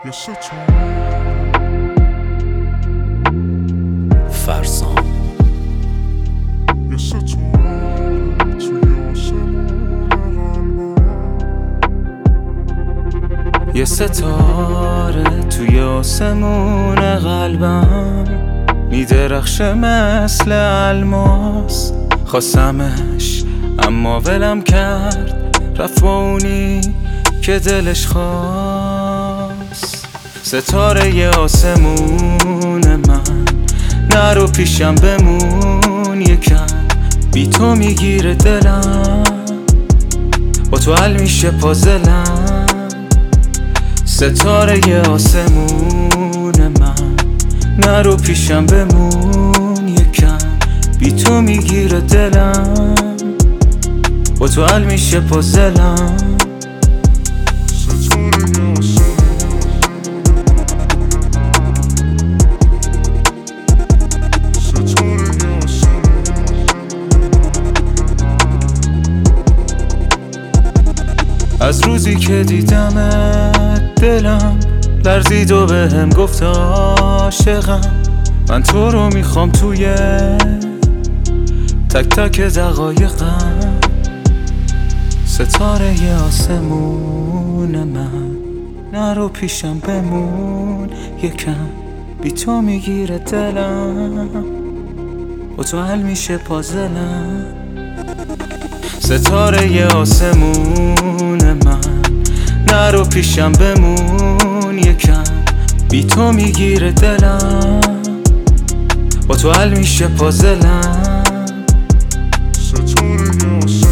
فرسان یه ستاره توی آسمون قلبم میدرخشه مثل الماس. خواستمش اما ولم کرد، رفت با اونی که دلش خواست. ستاره ی آسمون من، نرو پیشم بمون یکم، بی تو میگیره دلم، با تو حل میشه پازلم. ستاره ی آسمون من، نرو پیشم بمون یکم، بی تو میگیره دلم، با تو حل میشه پازلم. از روزی که دیدمت دلم لرزید و بهم گفت عاشقم. من تو رو میخوام توی تک تک دقایقم. ستاره ی آسمون من، نرو پیشم بمون یکم، بی تو میگیره دلم، با تو حل میشه پازلم. ستاره ی آسمون من، نرو پیشم بمون یکم، بی تو میگیره دلم، با تو حل میشه پازلم.